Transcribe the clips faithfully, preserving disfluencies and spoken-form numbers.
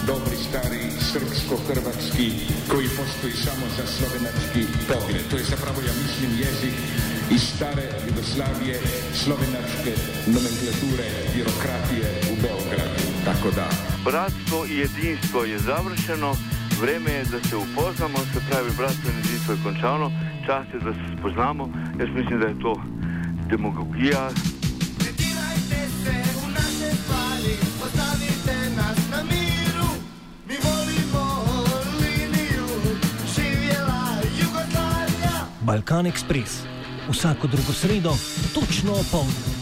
dobri stari srpsko-hrvatski koji postoji samo za slovenački pogred. To je zapravo, ja mislim, jezik iz stare Jugoslavije, slovenačke nomenklature, birokratije u Beogradu. Tako da. Bratstvo i jedinstvo je završeno, vreme je da se upoznamo, se pravi bratstvo in jedinstvo je končano, čas je da se spoznamo, jaz mislim da je to demagogija. Pretirajte se u naše stvari, ostavite nas na miru, mi volimo liniju, živjela Jugoslavija. Balkan Ekspres, vsako drugo sredo, točno opoldne.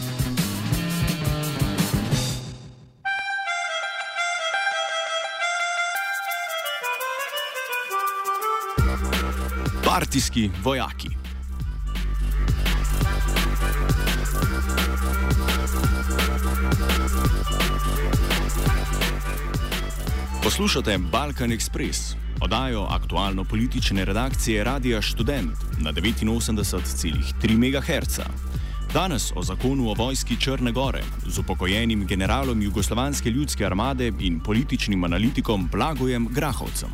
Partijski vojaki. Poslušate Balkan Ekspres, oddajo aktualno-politične redakcije Radia Študent na devetinosemdeset celih tri megaherca. Danes o zakonu o vojski Črne Gore z upokojenim generalom Jugoslovanske ljudske armade in političnim analitikom Blagojem Grahovcem.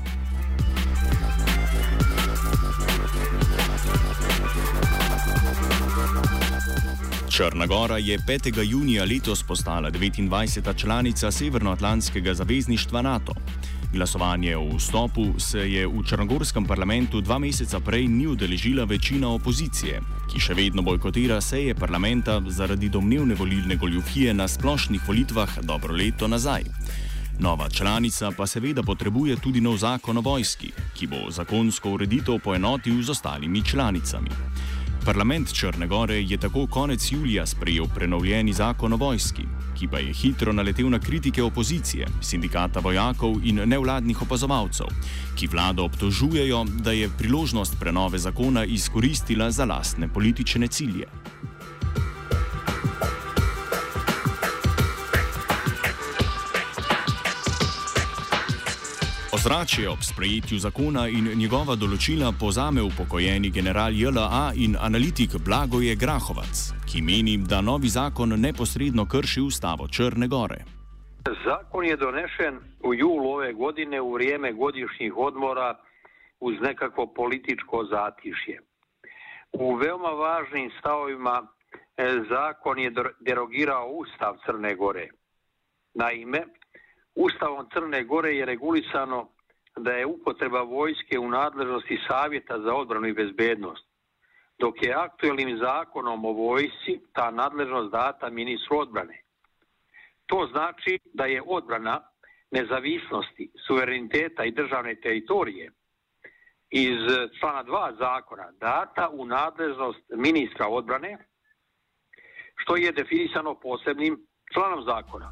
Črna Gora je petega junija letos postala devetindvajseta članica Severnoatlantskega zavezništva NATO. Glasovanje o vstopu se je v črnogorskem parlamentu dva meseca prej ni udeležila večina opozicije, ki še vedno bojkotira seje parlamenta zaradi domnevne volilne goljufije na splošnih volitvah dobro leto nazaj. Nova članica pa seveda potrebuje tudi nov zakon o vojski, ki bo zakonsko ureditev poenotil z ostalimi članicami. Parlament Črne Gore je tako konec julija sprejel prenovljeni zakon o vojski, ki pa je hitro naletel na kritike opozicije, sindikata vojakov in nevladnih opazovalcev, ki vlado obtožujejo, da je priložnost prenove zakona izkoristila za lastne politične cilje. Ozračje ob sprejetju zakona in njegova določila povzame upokojeni general J L A in analitik Blagoje Grahovac, ki meni, da novi zakon neposredno krši ustavo Črne Gore. Zakon je donešen u julu ove godine u vrijeme godišnjih odmora uz nekakvo političko zatišje. U veoma važnim stavovima zakon je derogirao Ustav Crne Gore. Naime, Ustavom Crne Gore je regulisano da je upotreba vojske u nadležnosti Savjeta za odbranu i bezbednost, dok je aktuelnim zakonom o vojsci ta nadležnost data ministru odbrane. To znači da je odbrana nezavisnosti, suvereniteta i državne teritorije iz člana dva zakona data u nadležnost ministra odbrane, što je definisano posebnim članom zakona.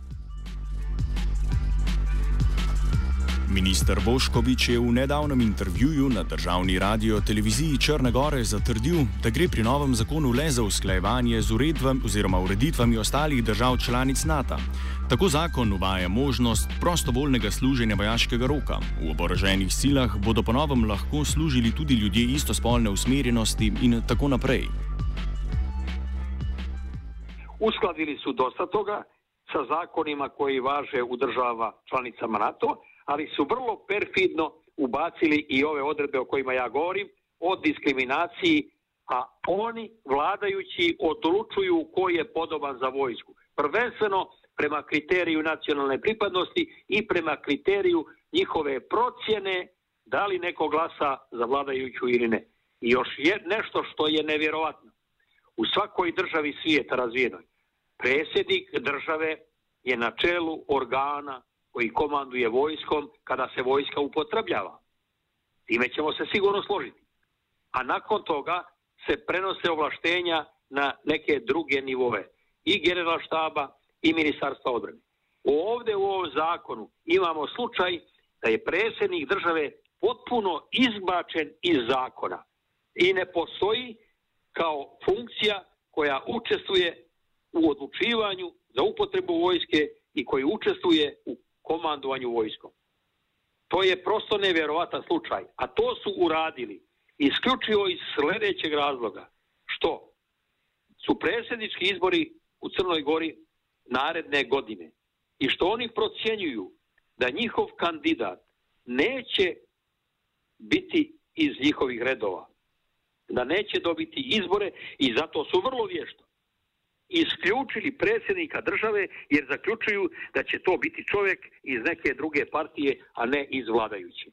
Minister Bošković je v nedavnem intervjuju na državni radio televiziji Črne Gore zatrdil, da gre pri novem zakonu le za usklajevanje z uredbami oziroma ureditvami ostalih držav članic NATO. Tako zakon uvaja možnost prostovoljnega služenja vojaškega roka. V oboroženih silah bodo po novem lahko služili tudi ljudje istospolne usmerjenosti in tako naprej. Uskladili su dosta toga sa zakonima koji važe u država članicama NATO, ali su vrlo perfidno ubacili i ove odredbe o kojima ja govorim, o diskriminaciji, a oni, vladajući, odlučuju ko je podoban za vojsku. Prvenstveno prema kriteriju nacionalne pripadnosti i prema kriteriju njihove procjene da li neko glasa za vladajuću ili ne. I još je nešto što je nevjerovatno. U svakoj državi svijeta razvijenoj, predsjednik države je na čelu organa koji komanduje vojskom kada se vojska upotrebljava. Time ćemo se sigurno složiti. A nakon toga se prenose ovlaštenja na neke druge nivoe. I generalštaba i ministarstva odbrane. Ovdje u ovom zakonu imamo slučaj da je predsjednik države potpuno izbačen iz zakona i ne postoji kao funkcija koja učestvuje u odlučivanju za upotrebu vojske i koji učestvuje u komandovanju vojskom. To je prosto nevjerovatan slučaj, a to su uradili isključivo iz sljedećeg razloga, što su predsjednički izbori u Crnoj Gori naredne godine i što oni procjenjuju da njihov kandidat neće biti iz njihovih redova, da neće dobiti izbore i zato su vrlo vješto isključili predsjednika države jer zaključuju da će to biti čovjek iz neke druge partije, a ne iz vladajuće.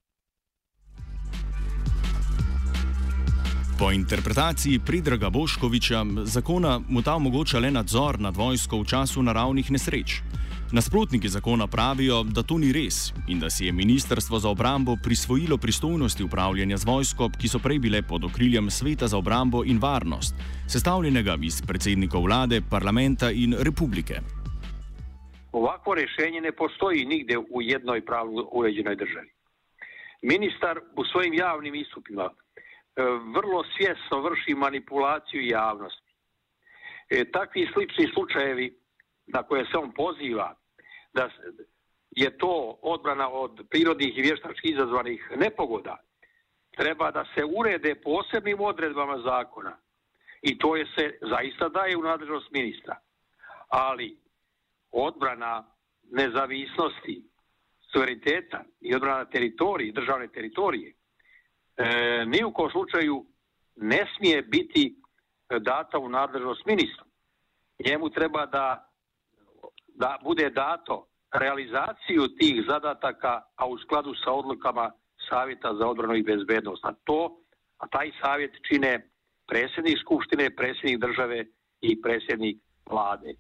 Po interpretaciji Predraga Boškovića zakona mu ta omogoča le nadzor nad vojsko v času naravnih nesreč. Nasprotniki zakona pravijo, da to ni res in da si je Ministrstvo za obrambo prisvojilo pristojnosti upravljanja z vojsko, ki so prej bile pod okriljem Sveta za obrambo in varnost, sestavljenega iz predsednikov vlade, parlamenta in republike. Ovakvo rješenje ne postoji nigdje u jednoj pravno uređenoj državi. Ministar u svojim javnim istupima vrlo svjesno vrši manipulaciju javnosti. E, takvi slični slučajevi na koje se on poziva, da je to odbrana od prirodnih i vještački izazvanih nepogoda, treba da se urede posebnim odredbama zakona. I to je se zaista daje u nadležnost ministra. Ali odbrana nezavisnosti, suvereniteta i odbrana teritorije, državne teritorije, e, ni u kom slučaju ne smije biti data u nadležnost ministru. Njemu treba da da bude dato realizaciju tih zadataka, a u skladu sa odlukama Savjeta za odbranu i bezbednost. A to, a taj savjet čine predsjednik Skupštine, predsjednik države i predsjednik vlade.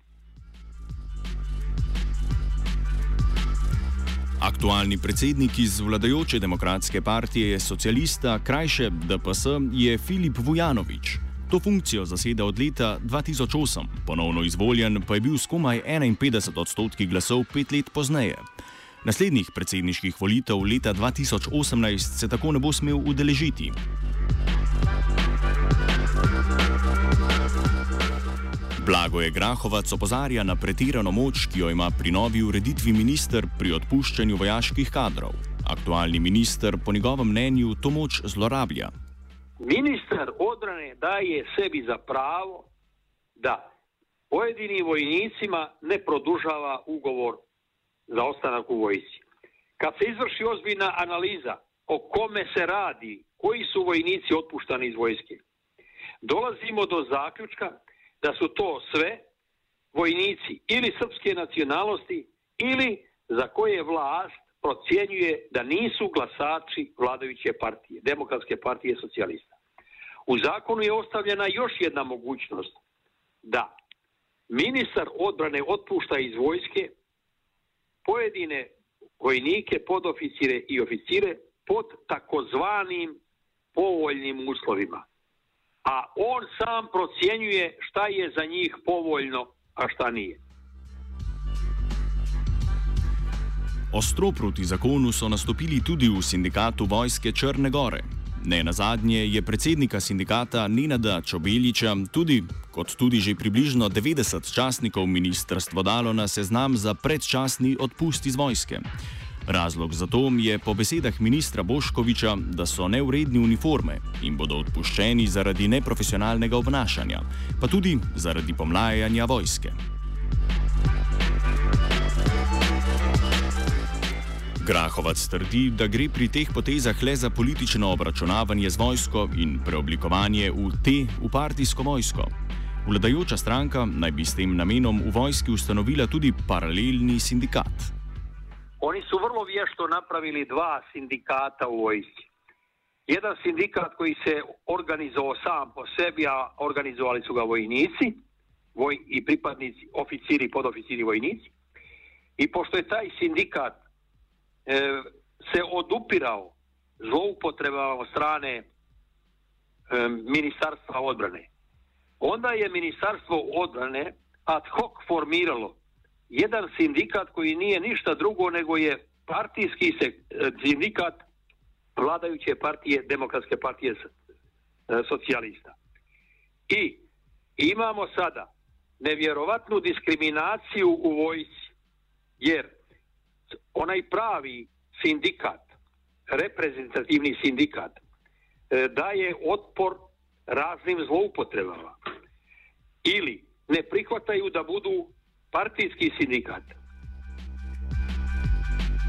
Aktualni predsednik iz vladajoče demokratske partije socialista, krajše D P S, je Filip Vujanović. To funkcijo zaseda od leta dva tisoč osem, ponovno izvoljen pa je bil s komaj enainpetdeset odstotki glasov pet let pozneje. Naslednjih predsedniških volitev leta dva tisoč osemnajst se tako ne bo smel udeležiti. Blagoje Grahovac opozarja na pretirano moč, ki jo ima pri novi ureditvi minister pri odpuščanju vojaških kadrov. Aktualni minister po njegovem mnenju to moč zlorablja. Ministar odbrane daje sebi za pravo da pojedinim vojnicima ne produžava ugovor za ostanak u vojsci. Kad se izvrši ozbiljna analiza o kome se radi, koji su vojnici otpuštani iz vojske, dolazimo do zaključka da su to sve vojnici ili srpske nacionalnosti ili za koje vlast procjenjuje da nisu glasači vladajuće partije, Demokratske partije socijalista. U zakonu je ostavljena još jedna mogućnost da ministar odbrane otpušta iz vojske pojedine vojnike, podoficire i oficire pod takozvanim povoljnim uslovima. A on sam procjenjuje šta je za njih povoljno, a šta nije. Ostro proti zakonu so nastopili tudi v sindikatu vojske Črne Gore. Ne nazadnje je predsednika sindikata Nenada Čobeliča tudi, kot tudi že približno devetdeset častnikov ministrstvo dalo na seznam za predčasni odpust iz vojske. Razlog za to je po besedah ministra Boškovića, da so neuredni uniforme in bodo odpuščeni zaradi neprofesionalnega obnašanja, pa tudi zaradi pomlajanja vojske. Grahovac trdi, da gre pri teh potezah le za politično obračunavanje z vojsko in preoblikovanje v te v partijsko vojsko. Vladajoča stranka naj bi s tem namenom v vojski ustanovila tudi paralelni sindikat. Oni su vrlo vješto napravili dva sindikata u vojsci. Jedan sindikat koji se organizovao sam po sebi, a organizovali su ga vojnici voj, i pripadnici, oficiri, podoficiri, vojnici. I pošto je taj sindikat e, se odupirao zloupotrebama od strane e, Ministarstva odbrane, onda je Ministarstvo odbrane ad hoc formiralo jedan sindikat koji nije ništa drugo nego je partijski sindikat vladajuće partije, Demokratske partije socijalista. I imamo sada nevjerovatnu diskriminaciju u vojsci, jer onaj pravi sindikat, reprezentativni sindikat, daje otpor raznim zloupotrebama ili ne prihvataju da budu partijski sindikat.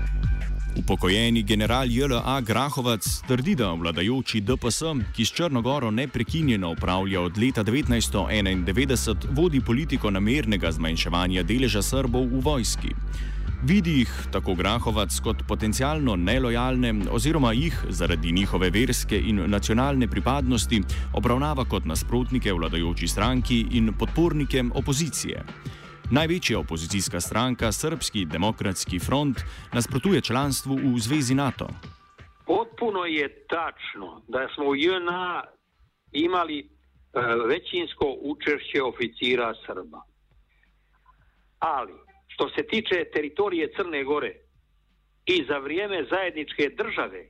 Upokojeni general J L A Grahovac trdi, da vladajoči D P S, ki s Črno goro neprekinjeno upravlja od leta devetnajststo enaindevetdeset, vodi politiko namernega zmanjševanja deleža Srbov v vojski. Vidi jih, tako Grahovac, kot potencialno nelojalne oziroma jih zaradi njihove verske in nacionalne pripadnosti obravnava kot nasprotnike vladajoči stranki in podpornike opozicije. Največja opozicijska stranka, Srpski demokratski front, nasprotuje članstvu v Zvezi NATO. Potpuno je tačno da smo u J N A imali e, većinsko učešće oficira Srba. Ali, što se tiče teritorije Crne Gore i za vrijeme zajedničke države,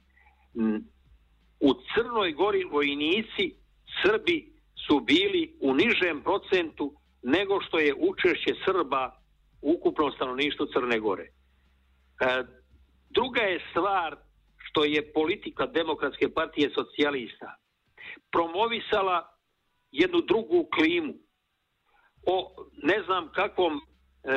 u Crnoj Gori vojnici Srbi su bili u nižem procentu nego što je učešće Srba u ukupnom stanovništvu Crne Gore. E, druga je stvar što je politika Demokratske partije socijalista promovisala jednu drugu klimu o ne znam kakvom e,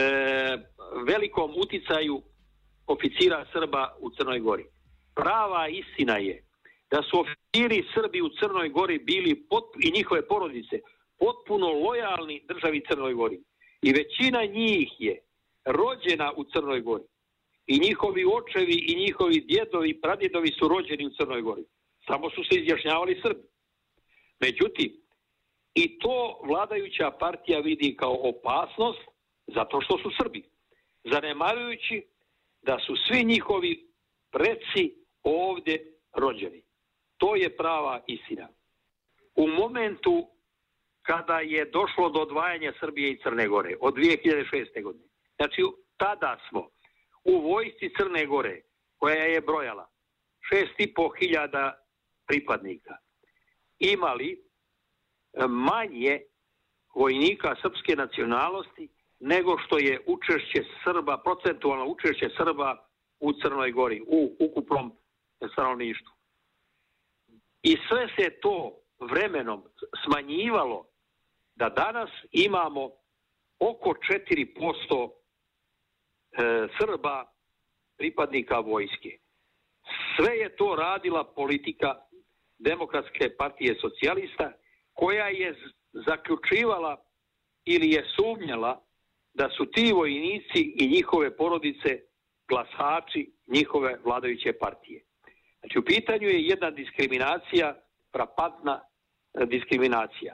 velikom uticaju oficira Srba u Crnoj Gori. Prava istina je da su oficiri Srbi u Crnoj Gori bili pot, i njihove porodice potpuno lojalni državi Crnoj Gori. I većina njih je rođena u Crnoj Gori. I njihovi očevi i njihovi djedovi i pradjedovi su rođeni u Crnoj Gori. Samo su se izjašnjavali Srbi. Međutim, i to vladajuća partija vidi kao opasnost zato što su Srbi. Zanemarujući da su svi njihovi preci ovdje rođeni. To je prava istina. U momentu kada je došlo do odvajanja Srbije i Crne Gore od dvije hiljade šeste. godine. Znači, tada smo u vojsci Crne Gore, koja je brojala šest i po hiljada pripadnika, imali manje vojnika srpske nacionalnosti nego što je učešće Srba, procentualno učešće Srba u Crnoj Gori, u ukupnom stanovništvu. I sve se to vremenom smanjivalo da danas imamo oko četiri posto e, Srba pripadnika vojske. Sve je to radila politika Demokratske partije socijalista, koja je zaključivala ili je sumnjala da su ti vojnici i njihove porodice glasači njihove vladajuće partije. Znači, u pitanju je jedna diskriminacija, frapantna diskriminacija.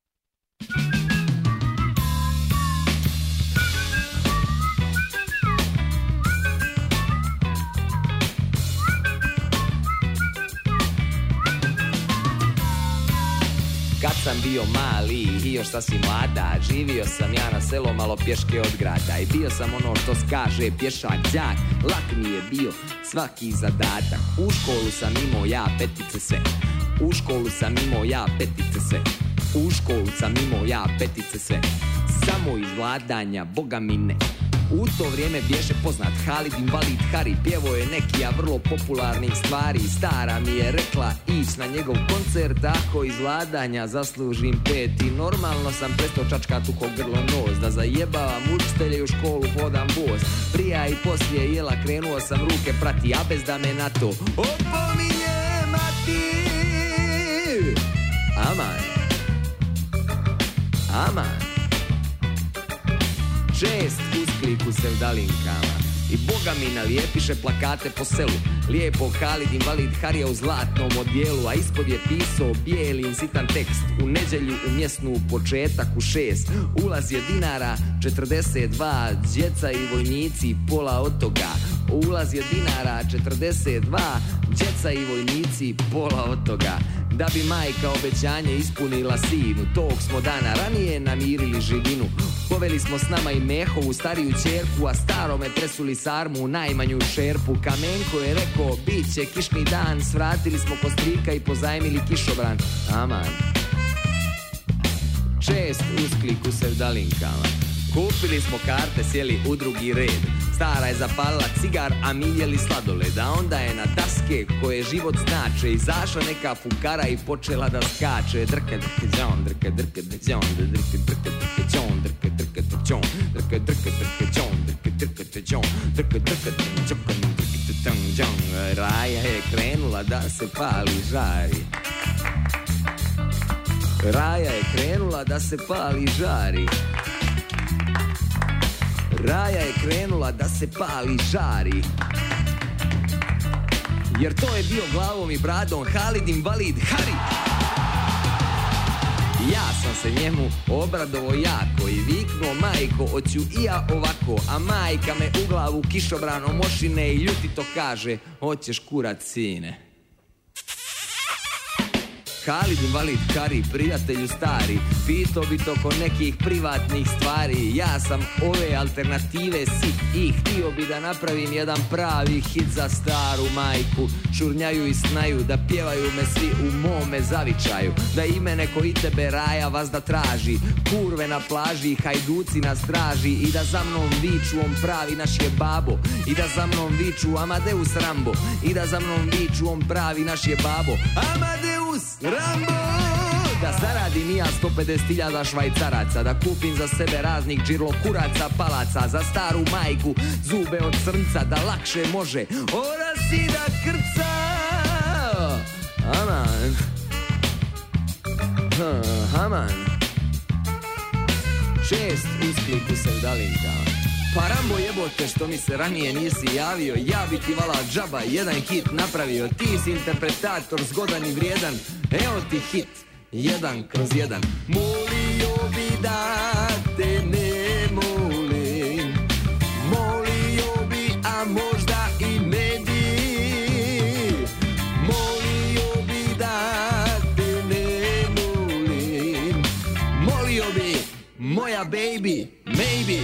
Kad sam bio mali i još sasvim mlada, živio sam ja na selo malo pješke od grada. I bio sam ono što skaže pješak đak, lak mi je bio svaki zadatak. U školu sam imao ja petice sve, u školu sam imao ja petice sve, u školu sam imao ja petice sve. Samo iz vladanja, boga mi ne. U to vrijeme bješe poznat Halid Invalid Hari, pjevo je neki, a vrlo popularnih stvari. Stara mi je rekla ić na njegov koncert, ako iz vladanja zaslužim pet. I normalno sam prestao čačkat u ko grlo nos, da zajebavam učitelje, u školu hodam bos. Prija i poslije jela krenuo sam ruke prati, a bez da me na to opominje mati. Aman, aman. Čest usklik u sevdalinkama i boga mi nalijepiše plakate po selu. Lijepo Halid Invalid Harija u zlatnom odijelu, a ispod je pisao bijeli sitan tekst. U nedjelju u mjesnu početak u šest, ulaz je dinara četrdeset dva, djeca i vojnici pola od toga. Ulaz je dinara četrdeset dva, djeca i vojnici pola od toga. Da bi majka obećanje ispunila sinu, tog smo dana ranije namirili živinu. Poveli smo s nama i Mehovu stariju ćerku, a starome presuli sarmu u najmanju šerpu. Kamenko je rekao, bit će kišni dan, svratili smo kostrika i pozajmili kišobran. Aman. Čest usklik u sevdalinkama. Kupili smo karte, sjeli u drugi red. Stara je zapalila cigar, a mi jeli sladoled. A onda je na daske koje život znače izašla neka fukara i počela da skače. Drke, drke, džon, drke, drke, džon, drke, drke, drke, džon, drke, drke, džon, drke, drke, drke, džon, drke, drke, džon, drke, drke, džon, drke, Džang, džang, raja je krenula da se pali žari. Raja je krenula da se pali žari. Raja je krenula da se pali žari. Jer to je bio glavom i bradom Halid Invalid Hari. Ja sam se njemu obradovo jako i viknuo majko, hoću i ja ovako, a majka me u glavu kišobranom ošine i ljutito kaže, hoćeš kurat sine. Halid Invalid Hari, prijatelju stari, pitao bi to ko nekih privatnih stvari. Ja sam ove alternative sit i htio bi da napravim jedan pravi hit za staru majku. Šurnjaju i snaju, da pjevaju me svi u mome zavičaju, da i mene ko i tebe raja vas da traži, kurve na plaži, hajduci na straži, i da za mnom viču on pravi naš je babo, i da za mnom viču Amadeus Rambo, i da za mnom viču on pravi naš je babo, Amadeus Rambo. Da zaradim i ja sto pedeset hiljada švajcaraca, da kupim za sebe raznih džirlokuraca, palaca, za staru majku zube od crnca, da lakše može orasi da krca. Aman. Aman. Šest usklik u sevdalinkama. Pa Rambo jebote što mi se ranije nisi javio, ja bi ti vala džaba jedan hit napravio. Ti si interpretator zgodan i vrijedan, evo ti hit, jedan kroz jedan. Molio bi da te ne molim, molio bi, a možda i ne bi, molio bi da te ne molim, molio bi, moja baby, maybe.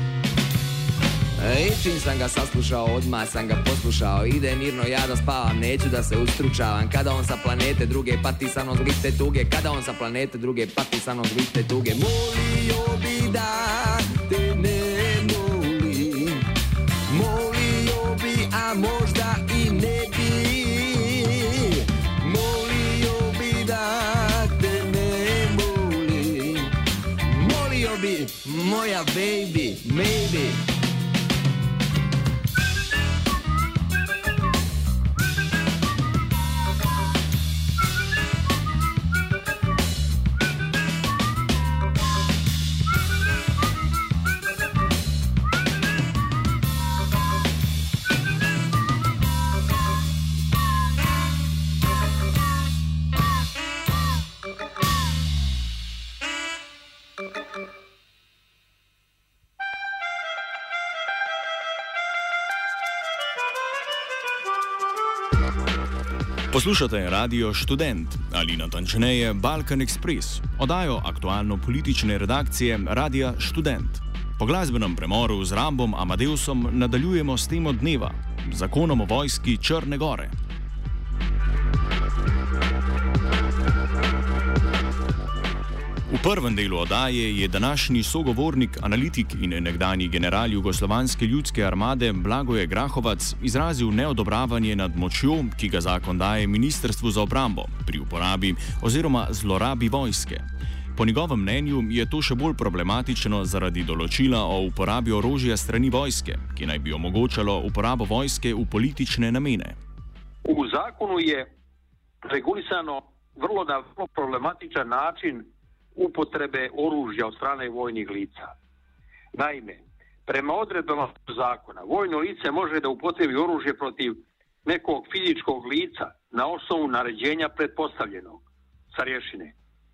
I čim sam ga saslušao, odmah sam ga poslušao. Ide mirno, ja da spavam, neću da se ustručavam. Kada on sa planete druge pati sa mnom zlite tuge, kada on sa planete druge pati sa mnom zlite tuge. Molio bi da te ne molim, molio bi, a možda i ne bi, molio bi da te ne molim, molio bi, moja baby, maybe. Poslušate Radio Študent ali natančneje Balkan Express, oddajo aktualno-politične redakcije Radia Študent. Po glasbenem premoru z Rambom Amadeusom nadaljujemo s temo dneva, zakonom o vojski Črne Gore. V prvem delu oddaje je današnji sogovornik, analitik in nekdanji general Jugoslovanske ljudske armade Blagoje Grahovac izrazil neodobravanje nad močjo, ki ga zakon daje Ministrstvu za obrambo pri uporabi oziroma zlorabi vojske. Po njegovem mnenju je to še bolj problematično zaradi določila o uporabi orožja strani vojske, ki naj bi omogočalo uporabo vojske v politične namene. U zakonu je regulisano vrlo na vrlo problematičan način upotrebe oružja od strane vojnih lica. Naime, prema odredbama zakona, vojno lice može da upotrebi oružje protiv nekog fizičkog lica na osnovu naređenja pretpostavljenog starješine. E,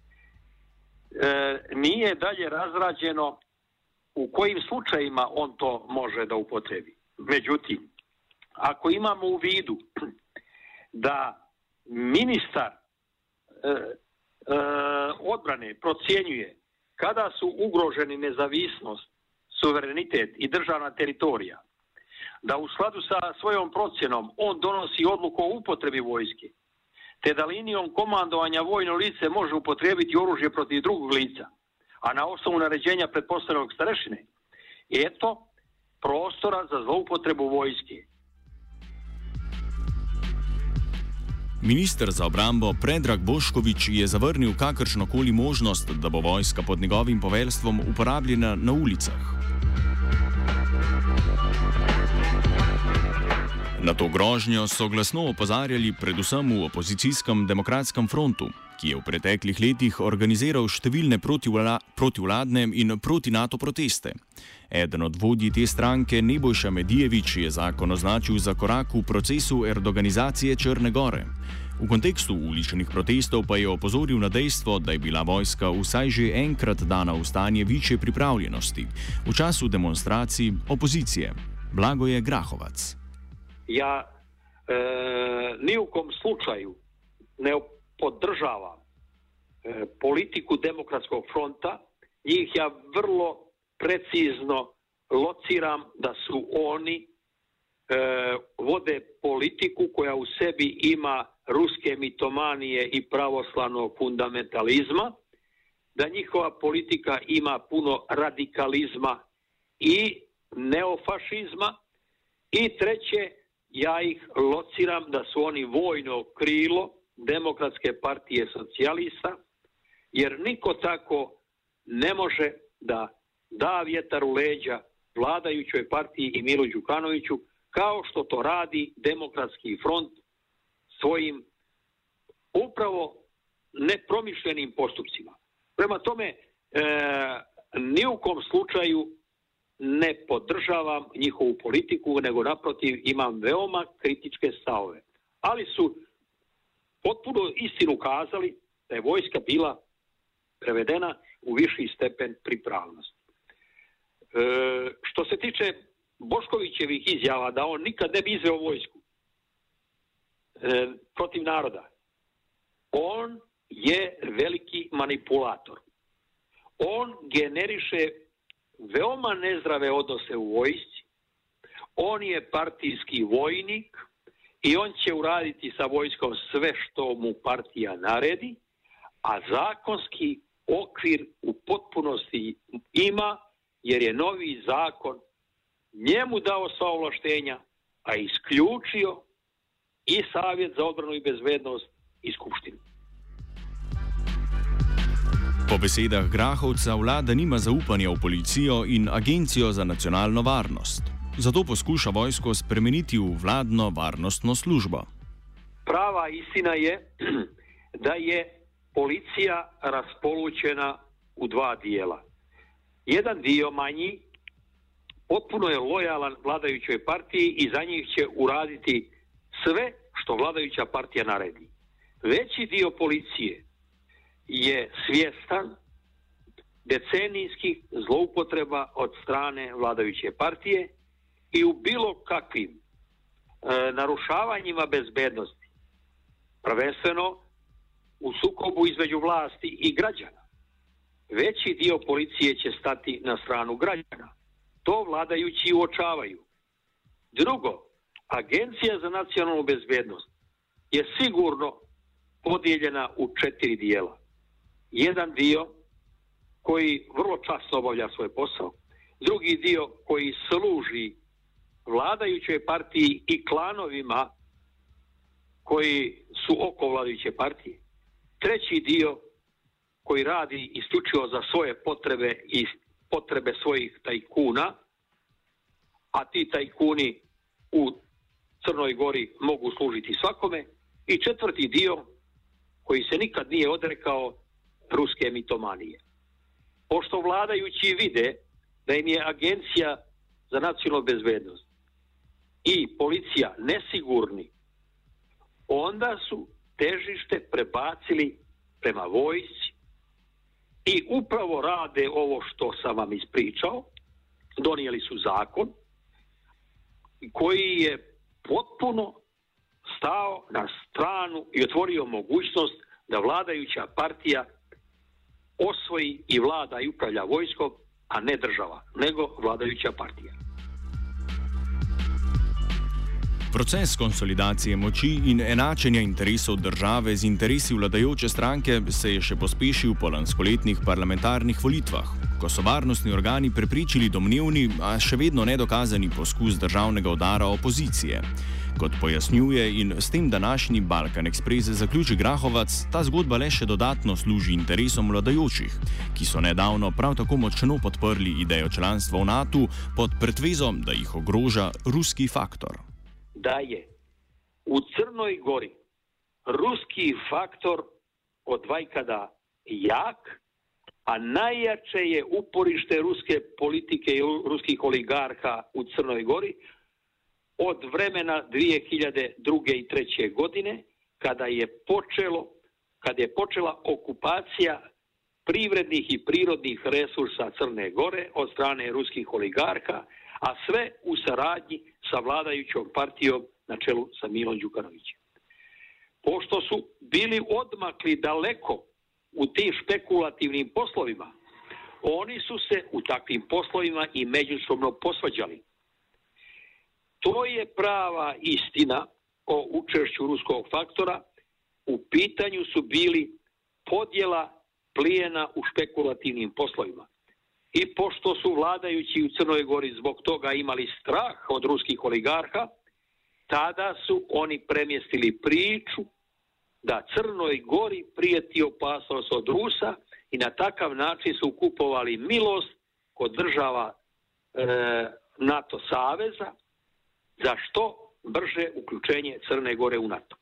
nije dalje razrađeno u kojim slučajima on to može da upotrebi. Međutim, ako imamo u vidu da ministar e, E, odbrane procjenjuje kada su ugroženi nezavisnost, suverenitet i državna teritorija, da u skladu sa svojom procjenom on donosi odluku o upotrebi vojske, te da linijom komandovanja vojno lice može upotrijebiti oružje protiv drugog lica, a na osnovu naređenja pretpostavljenog starešine, eto prostora za zloupotrebu vojske. Minister za obrambo Predrag Bošković je zavrnil kakršnokoli možnost, da bo vojska pod njegovim poveljstvom uporabljena na ulicah. Na to grožnjo so glasno opozarjali predvsem v opozicijskem Demokratskem frontu, ki je v preteklih letih organiziral številne protivla, protivladne in proti NATO proteste. Eden od vodij te stranke, Nebojša Medijevič, je zakon označil za korak v procesu erdoganizacije Črne Gore. V kontekstu uličnih protestov pa je opozoril na dejstvo, da je bila vojska vsaj že enkrat dana v stanje večje pripravljenosti v času demonstracij opozicije. Blagoje Grahovac. Ja e, ni u kom slučaju ne podržavam e, politiku Demokratskog fronta. Njih ja vrlo precizno lociram da su oni e, vode politiku koja u sebi ima ruske mitomanije i pravoslavnog fundamentalizma, da njihova politika ima puno radikalizma i neofašizma, i treće, ja ih lociram da su oni vojno krilo Demokratske partije socijalista, jer niko tako ne može da da vjetar u leđa vladajućoj partiji i Milu Đukanoviću, kao što to radi Demokratski front svojim upravo nepromišljenim postupcima. Prema tome, e, ni u kom slučaju ne podržavam njihovu politiku, nego naprotiv imam veoma kritičke stavove. Ali su potpuno istinu kazali da je vojska bila prevedena u viši stepen pripravnosti. E, što se tiče Boškovićevih izjava da on nikad ne bi izveo vojsku e, protiv naroda, on je veliki manipulator. On generiše veoma nezdrave odnose u vojsci. On je partijski vojnik i on će uraditi sa vojskom sve što mu partija naredi, a zakonski okvir u potpunosti ima, jer je novi zakon njemu dao sva ovlaštenja, a isključio i Savjet za odbranu i bezbednost i Skupštinu. Po besedah Grahovca vlada nima zaupanja v policijo in Agencijo za nacionalno varnost. Zato poskuša vojsko spremeniti v vladno varnostno službo. Prava istina je da je policija raspolućena u dva dijela. Jedan dio manji potpuno je lojalan vladajućoj partiji i za njih će uraditi sve što vladajuća partija naredi. Veći dio policije je svjestan decenijskih zloupotreba od strane vladajuće partije i u bilo kakvim e, narušavanjima bezbednosti, prvenstveno u sukobu između vlasti i građana. Veći dio policije će stati na stranu građana. To vladajući uočavaju. Drugo, Agencija za nacionalnu bezbednost je sigurno podijeljena u četiri dijela. Jedan dio koji vrlo časno obavlja svoj posao, drugi dio koji služi vladajućoj partiji i klanovima koji su oko vladajuće partije, treći dio koji radi isključivo za svoje potrebe i potrebe svojih tajkuna, a ti tajkuni u Crnoj Gori mogu služiti svakome, i četvrti dio koji se nikad nije odrekao ruske mitomanije. Pošto vladajući vide da im je Agencija za nacionalnu bezbednost i policija nesigurni, onda su težište prebacili prema vojsci i upravo rade ovo što sam vam ispričao. Donijeli su zakon koji je potpuno stao na stranu i otvorio mogućnost da vladajuća partija osvoji i vlada i upravlja vojskom, a ne država, nego vladajuća partija. Proces konsolidacije moči in enačenja interesov države z interesi vladajoče stranke se je še pospešil po lanskoletnih parlamentarnih volitvah, ko so varnostni organi prepričali domnevni, a še vedno nedokazani poskus državnega udara opozicije. Kot pojasnjuje in s tem današnji Balkan Express zaključi Grahovac, ta zgodba le še dodatno služi interesom vladajočih, ki so nedavno prav tako močno podprli idejo članstva v NATO pod pretvezo, da jih ogroža ruski faktor. da je u Crnoj Gori ruski faktor od vajkada jak, a najjače je uporište ruske politike i ruskih oligarha u Crnoj Gori od vremena dvije hiljade druge i treće godine, kada je počelo, kada je počela okupacija privrednih i prirodnih resursa Crne Gore od strane ruskih oligarha, a sve u saradnji sa vladajućom partijom na čelu sa Milom Đukanovićem. Pošto su bili odmakli daleko u tim špekulativnim poslovima, oni su se u takvim poslovima i međusobno posvađali. To je prava istina o učešću ruskog faktora. U pitanju su bili podjela plijena u špekulativnim poslovima. I pošto su vladajući u Crnoj Gori zbog toga imali strah od ruskih oligarha, tada su oni premjestili priču da Crnoj Gori prijeti opasnost od Rusa i na takav način su kupovali milost kod država e, NATO saveza za što brže uključenje Crne Gore u NATO.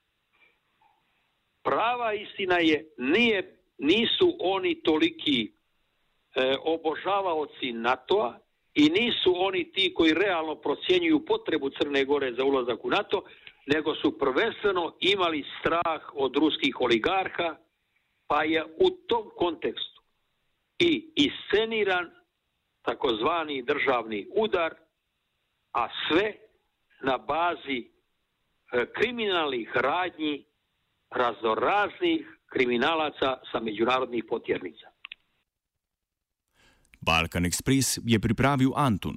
Prava istina je, nije, nisu oni toliki e, obožavaoci NATO-a i nisu oni ti koji realno procjenjuju potrebu Crne Gore za ulazak u NATO, nego su prvenstveno imali strah od ruskih oligarha, pa je u tom kontekstu i isceniran takozvani državni udar, a sve na bazi e, kriminalnih radnji raznoraznih kriminalaca sa međunarodnih potjernica. Balkan Express je pripravil Antun.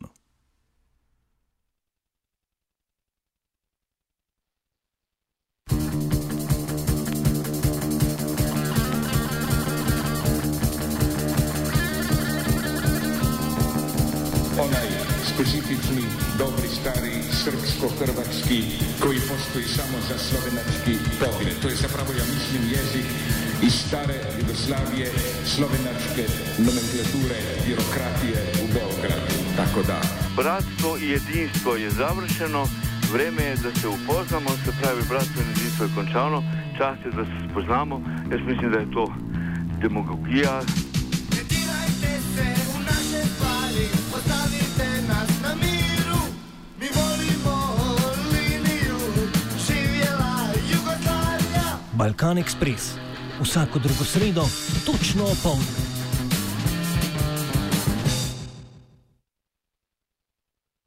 Onaj specifični, dobri, stari, srpsko-hrvatski, koji postoji samo za slovenački pogred. To je zapravo, ja mislim, jezik iz stare Jugoslavije, slovenačke nomenklature, birokratije u Beogradu. Tako da. Bratstvo i jedinstvo je završeno, vreme je da se upoznamo, se pravi bratstvo i jedinstvo je končano, čas je da se spoznamo, jaz mislim da je to demagogija. Tretirajte se u naše stvari, ostavite nas na miru, mi volimo liniju, živjela Jugoslavija. Balkan Express. Vsako drugo sredo, točno opoldne.